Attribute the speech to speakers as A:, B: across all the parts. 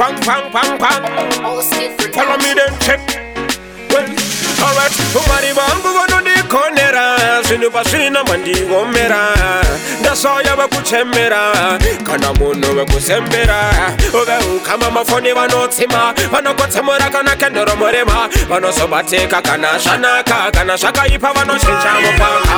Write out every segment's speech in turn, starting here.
A: Bang, bang, bang, bang. Follow me then check. Well, alright. Umari bangu wano di konera. Sinupa sina mandi gomera. Nasoya bakuchemera. Kana muno bakusembera. Ove ukama mafoni wanotima. Wanokotemura kana kendoro morema. Wanosobateka kana shanaka. Kana shaka ipa wanoshinja mopaka.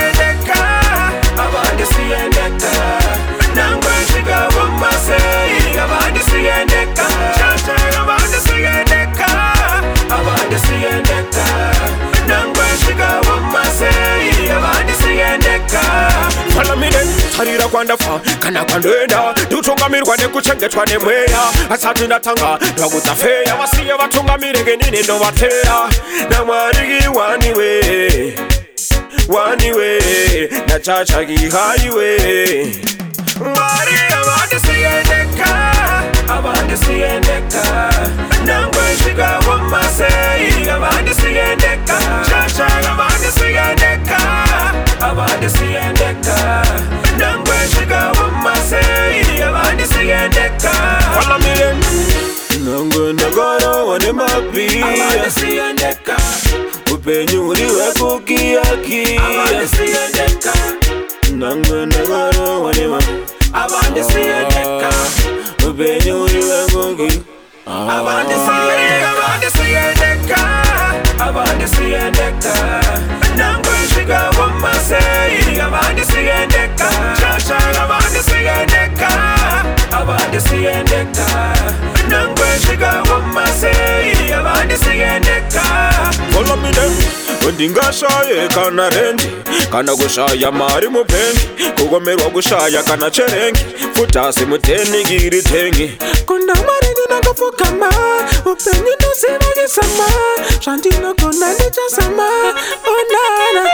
A: Abandi siyendeka. Nangwe shiga wamase. Abandi siyendeka. Abandi siyendeka. Abandi siyendeka. Nangwe shiga wamase. Abandi siyendeka. Follow me then, tarira kwanda fa, kana kwandenda. Dutungamirwa nekuchengetwa nemweya. Asati natanga, dwagutafeya. Wasiye watungamirenge nini ndo watea. Namwarigi waniwe. Waniwe, na chacha gihayiwe. Mari abandi siyendeka. Abandi siyendeka. Nangwe shiga wamase. Abandi siyendeka. Chacha abandi siyendeka. Abandi siyendeka. Nangwe shiga wamase. Abandi siyendeka. Follow me then. Nangwe nagoro wane mapi. Abandi siyendeka. Upenyuri wekukiaki. Abandi siyendeka. Nangwe nagoro wane mapi. Abandi siyendeka. Upenyuri wekuki. Abandi siyendeka. Abandi siyendeka. Abandi siyendeka. Nangwe shiga wamase. Abandi siyendeka. Chacha abandi siyendeka. Abandi siyendeka. Nangwe shiga wamase. Abandi siyendeka. Follow me then. Undingashaye kana rendi. Kana gushaya mari mupengi. Kugomerwa gushaya kana cherengi. Futasi muteni ngiri tengi. Kuna marini nakafukama. Upeni nusima gisama. Shantino kuna nicha sama. Onana.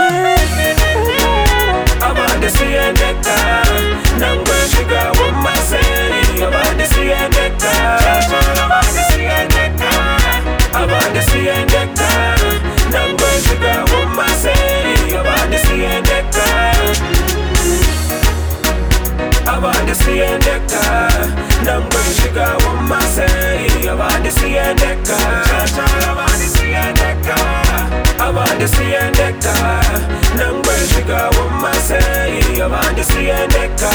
A: Abandi siyendeka. Nangwe shiga wamase. Abandi siyendeka. Abandi siyendeka. Abandi siyendeka. Nangwe shiga wamase. Abandi siyendeka. Abandi siyendeka. Nangwe shiga wamase. Abandi siyendeka. Abandi siyendeka. Abandi siyendeka. Nangwe shiga wamase. Abandi siyendeka.